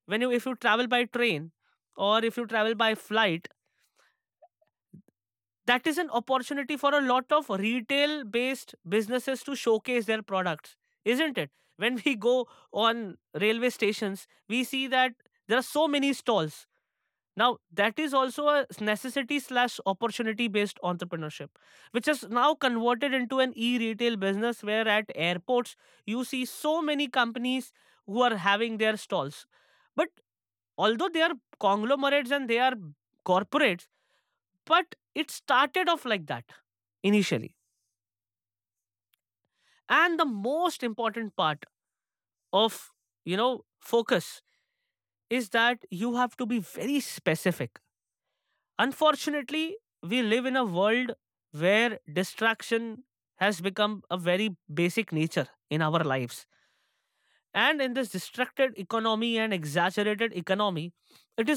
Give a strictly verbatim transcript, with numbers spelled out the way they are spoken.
when you if you travel by train or if you travel by flight, that is an opportunity for a lot of retail based businesses to showcase their products, isn't it? When we go on railway stations, we see that there are so many stalls. Now that is also a necessity slash opportunity based entrepreneurship, which is now converted into an e-retail business where at airports you see so many companies who are having their stalls. But although they are conglomerates and they are corporates, but it started off like that initially. And the most important part of, you know, focus is that you have to be very specific. Unfortunately, we live in a world where distraction has become a very basic nature in our lives. And in this distracted economy and exaggerated economy, it